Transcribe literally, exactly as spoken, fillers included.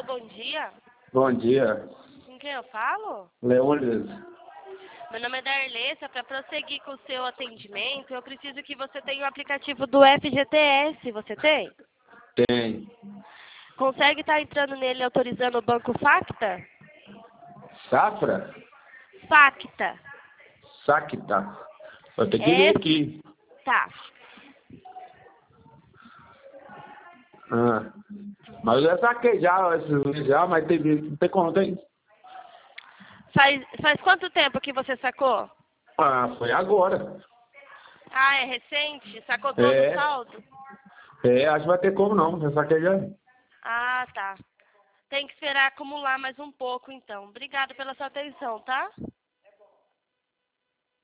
bom dia. Bom dia. Com quem eu falo? Leônidas. Meu nome é Darlessa. Para prosseguir com o seu atendimento, eu preciso que você tenha o aplicativo do F G T S. Você tem? Tem. Consegue estar entrando nele autorizando o banco Facta? Safra? Facta. Sacta. Eu tenho que É... ler aqui. Tá. Ah. Mas eu já saquei já, esses já, mas tem, não tem conta, hein? Faz, faz quanto tempo que você sacou? Ah, foi agora. Ah, é recente? Sacou todo o É. saldo? É, acho que vai ter como não, já saquei já. Ah, tá. Tem que esperar acumular mais um pouco, então. Obrigada pela sua atenção, tá?